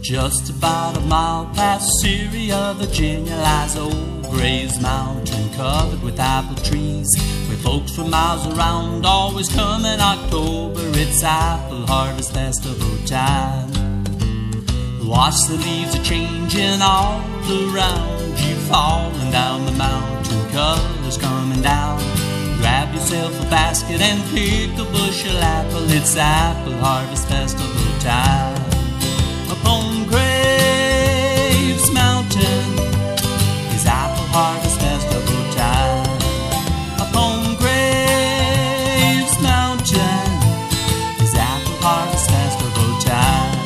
Just about a mile past Syria, Virginia, lies old Gray's Mountain, covered with apple trees, where folks from miles around always come in October. It's apple harvest festival time. Watch the leaves are changing all around you, falling down the mountain, colors coming down. Grab yourself a basket and pick a bushel apple. It's apple harvest festival time. Upon Graves Mountain is apple harvest festival time. Upon Graves Mountain is apple harvest festival time.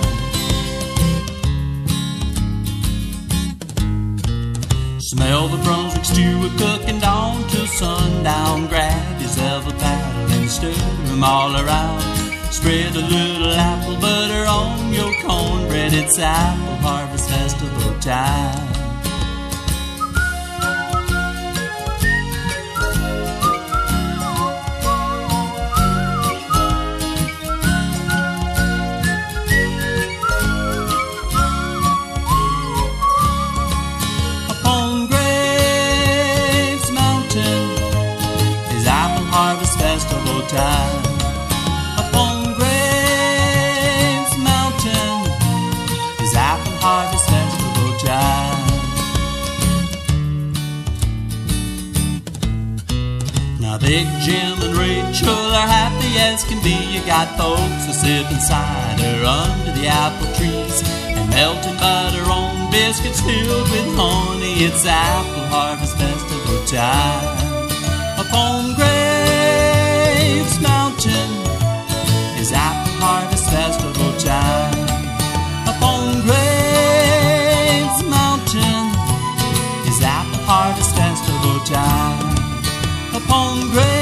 Smell the Brunswick stew a-cooking dawn till sundown. Grab yourself a paddle and stir 'em all around. Spread a little apple butter on your cornbread. It's apple harvest festival time. Upon Graves Mountain is apple harvest festival time. Harvest festival time. Now Big Jim and Rachel are happy as can be. You got folks a sipping cider under the apple trees and melting butter on biscuits filled with honey. It's apple harvest festival time. Upon Graves Mountain is apple harvest festival time. Upon Graves Mountain is apple harvest festival time. Upon Graves